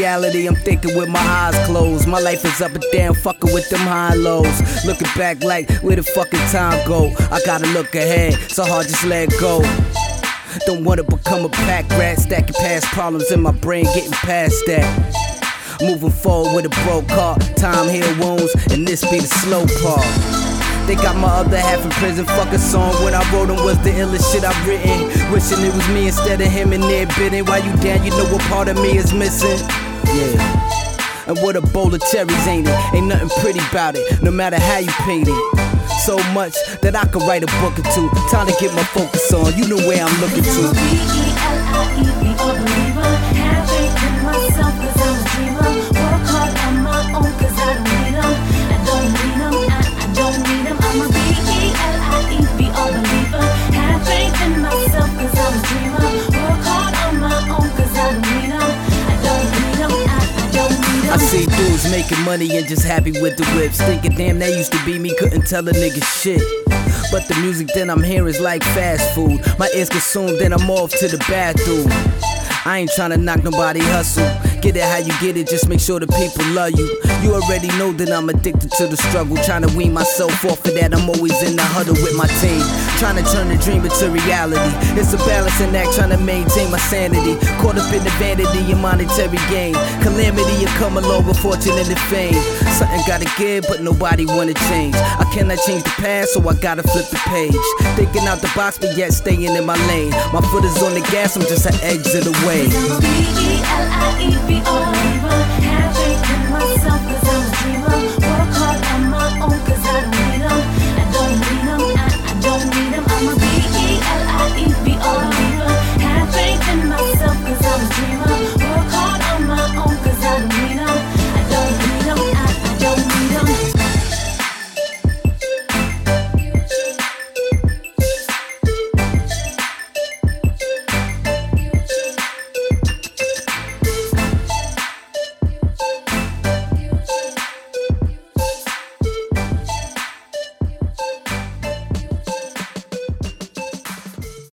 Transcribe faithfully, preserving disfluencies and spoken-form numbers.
reality, I'm thinking with my eyes closed. My life is up and down, fucking with them high lows. Looking back like, where the fucking time go? I gotta look ahead, so hard just let go. Don't wanna become a pack rat, stacking past problems in my brain, getting past that. Moving forward with a broke heart, time heal wounds, and this be the slow part. They got my other half in prison, fuck a song when I wrote them was the illest shit I've written. Wishing it was me instead of him and there bidding. While you down, you know what part of me is missing. Yeah. And what a bowl of cherries, ain't it? Ain't nothing pretty about it, no matter how you paint it. So much that I could write a book or two. Time to get my focus on, you know where I'm looking to. B E L I E V, a believer. Have faith in myself, cause I'm a dreamer. Work hard on my own, cause I don't need them. I don't need them, I, I don't need them. I'm a B E L I E V, a believer. Have faith in myself, cause I'm a dreamer. Work hard on my own, cause I don't need them. I don't need them, I, I don't need them. I see dudes making money and just happy with the whips, thinking damn that used to be me, couldn't tell a nigga shit. But the music that I'm hearing is like fast food. My ears consumed, then I'm off to the bathroom. I ain't tryna knock nobody hustle. Get it how you get it, just make sure the people love you. You already know that I'm addicted to the struggle. Tryna wean myself off of that, I'm always in the huddle with my team. Tryna turn the dream into reality. It's a balancing act, tryna maintain my sanity. Caught up in the vanity and monetary gain. Calamity and come along with fortune and the fame. Something gotta give, but nobody wanna change. I cannot change the past, so I gotta flip the page. Thinking out the box, but yet staying in my lane. My foot is on the gas, I'm just an exit away. B E L I E V, a believer. Have faith in myself.